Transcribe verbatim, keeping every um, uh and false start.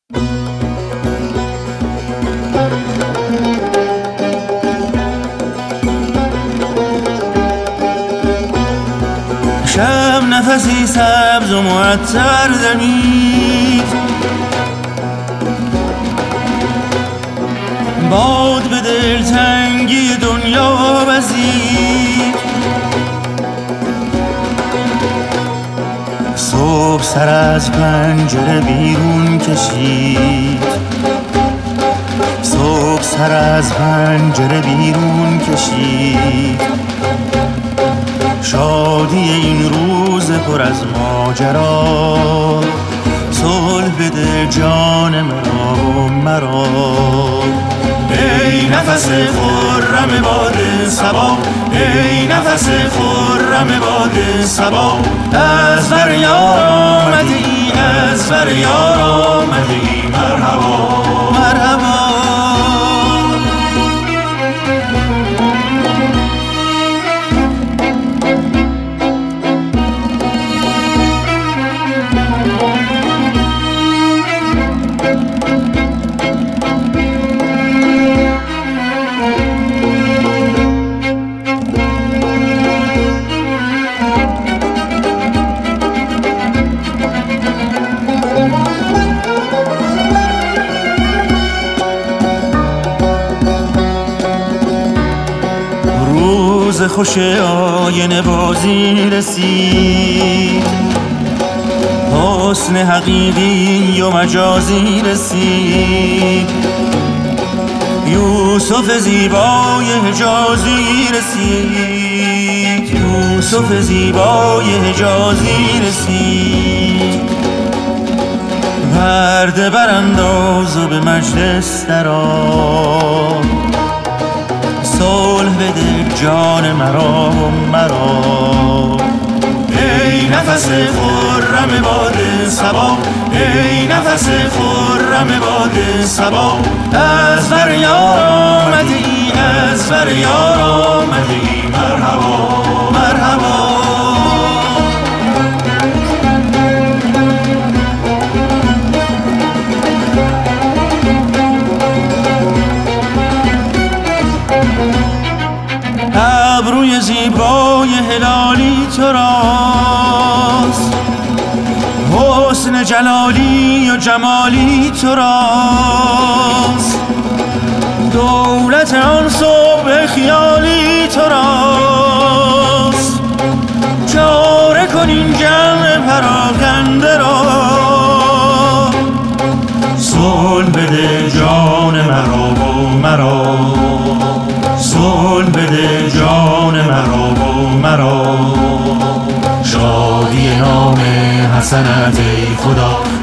شب نفسی سبز و معطر دمید، باد به دلتنگی دنیا وزید. صبح سر از پنجره بیرون کشید، صبح سر از پنجره بیرون کشید. شادی این روز پر از ماجرا، صلح بده جان مرا و مرا. ای نفس خرم باد صبا، ای نفس خرم باد صبا. از بر یار آمده ای، از بر یار آمده ای. مرحبا مرحبا. روز خوش آینه بازی رسید، حسن حقیقی و مجازی رسید. یوسف زیبای حجازی رسید، یوسف زیبای حجازی رسید. پرده برانداز و به مجلس درآ، صلح بده جان مرا و مرا. ای نفس خرم باد صبا، ای نفس خرم باد صبا. از بر یار آمده ای، از بر یار آمده ای. مرحبا مرحبا. ابروی زیبای هلالی تو راست، حسن جلالی و جمالی تو راست. دولت آن صبح خیالی تو راست. چاره کن این جمع پراکنده را، صلح بده جان مرا و مرا. صلح بده جان مرا و مرا. شادی نام حسنت ای خدا،